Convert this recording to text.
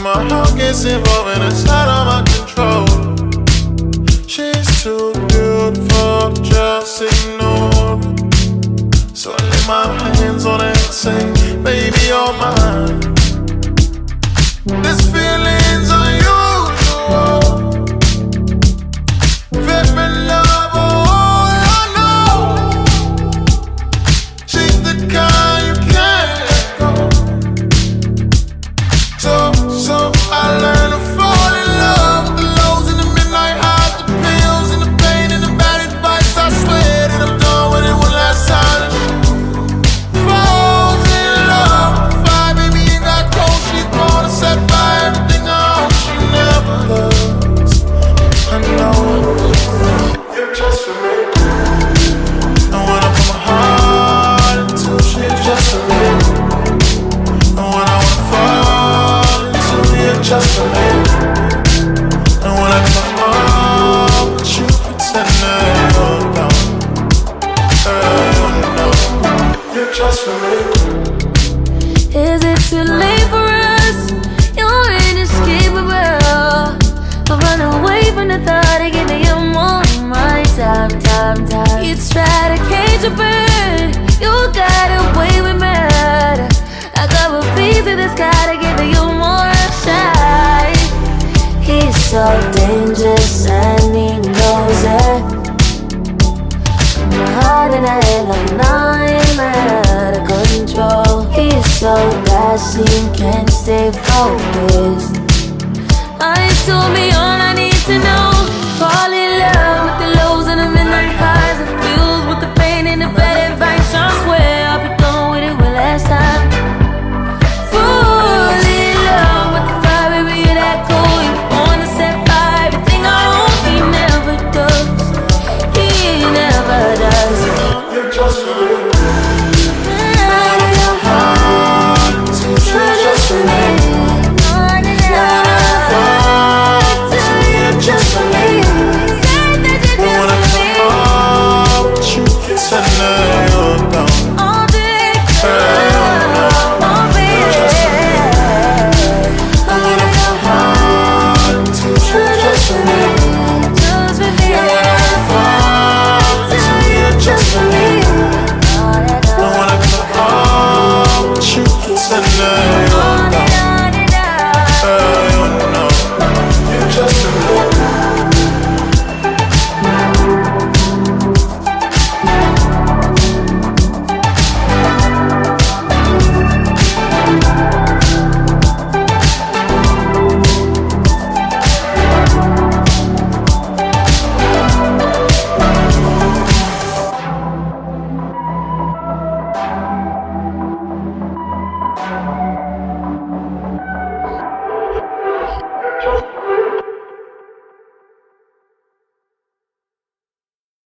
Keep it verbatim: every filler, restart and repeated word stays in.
my heart gets involved and it's out of my control. She's too beautiful to just ignore. So I lay my hands on her and say, baby, you're mine. This feeling's unusual. Very love, all I know. She's the kind you can't let go. So, so I learned to fall in love with the lows and the midnight highs, the pills and the pain and the bad advice. I swear that I'm done with it one last time. Falls in love, fire, baby, ain't got cold. She's born to set by everything I own. She never loves. I know you're just for me. And when I put my heart into, she's just for me. And when I wanna fall into, you're just for me. And when I put my heart with you, pretend that you're down. Girl, no, you're just for me. Is it too late for us? You're inescapable. But run away from the thought of giving you more of my time, time, time. You try to cage a bird, you got away with murder. I got a piece of the sky to give you more shine. He's so dangerous and he knows it. My heart and I ain't like nightmare out of control. He's so dashing, can't stay focused. Eyes told me all I need to know. Fall in love with the lows and the midnight highs, and feels with the pain and the bad advice. I swear I'll be gone with it one last time. Fall in love with the fire, baby, you're that cool. You wanna set fire, everything I own. He never does, he never does. You're just for me. Out of your heart, you're just for me. Out of your heart, you're just for me. Say that you're And when I just put for my me. heart with you, pretend that you're down. All day, Girl, oh baby. Out of your heart, you're just for me. Just for me. And when I fall into, you're just for me. And when I put my heart with you, pretend that you're down. Girl, no, you're just for me. Thank